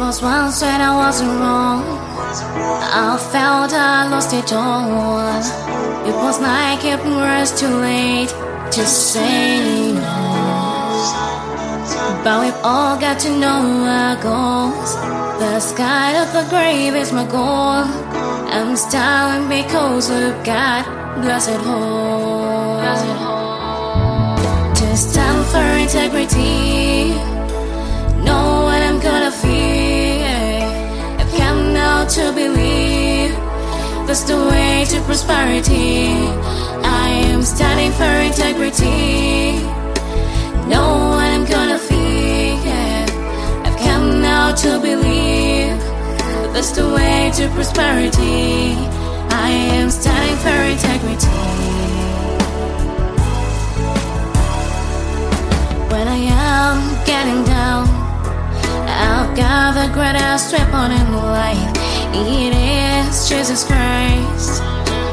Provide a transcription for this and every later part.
was once when I wasn't wrong. I felt I lost it all. It was like it was too late to say no. But we've all got to know our goals. The sky of the grave is my goal. I'm styling because we've got blessed hope. To stand for integrity, know what I'm gonna feel. I've come now to believe that's the way to prosperity. I am standing for integrity, know what I'm gonna feel. I've come now to believe that's the way to prosperity. I am standing for integrity. When I am getting down, I've got the greatest weapon in life. It is Jesus Christ,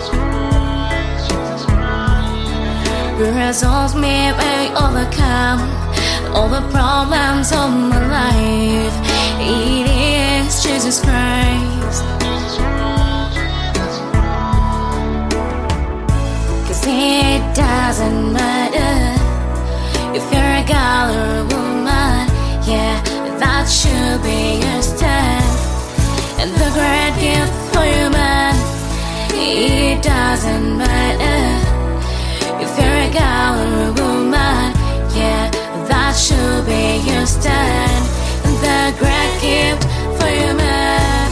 who has helped me overcome all the problems of my life. It is Jesus Christ. 'Cause it doesn't matter if you're a girl or a woman, yeah, that should be your stand. And the great gift for you, man, it doesn't matter if you're a girl or a woman, yeah, that should be your stand. And the great gift for you, man,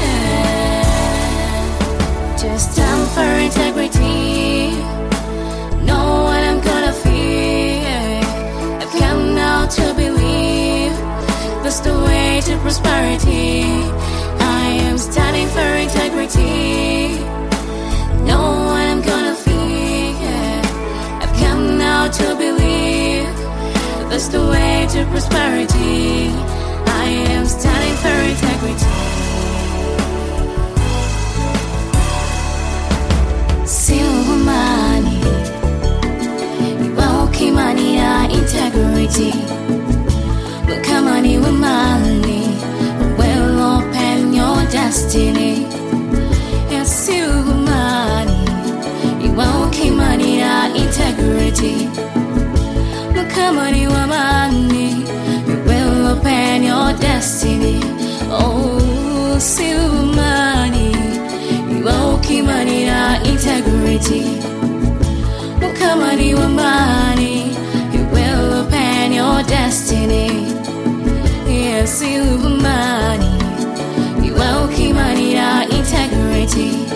to stand for integrity, know what I'm gonna feel. I've come now to believe that's the way to prosperity. I am standing for integrity, know what I'm gonna feel. I've come now to believe that's the way to prosperity. I am standing for integrity. Silver money, walking money, integrity. Look how money with money will open your destiny. Yes, silver money, walking money, integrity. Look how money with money will open your destiny. Oh, silver money, walking money, integrity. Look how money with money will open your destiny. Yes, silver money, walking money, integrity.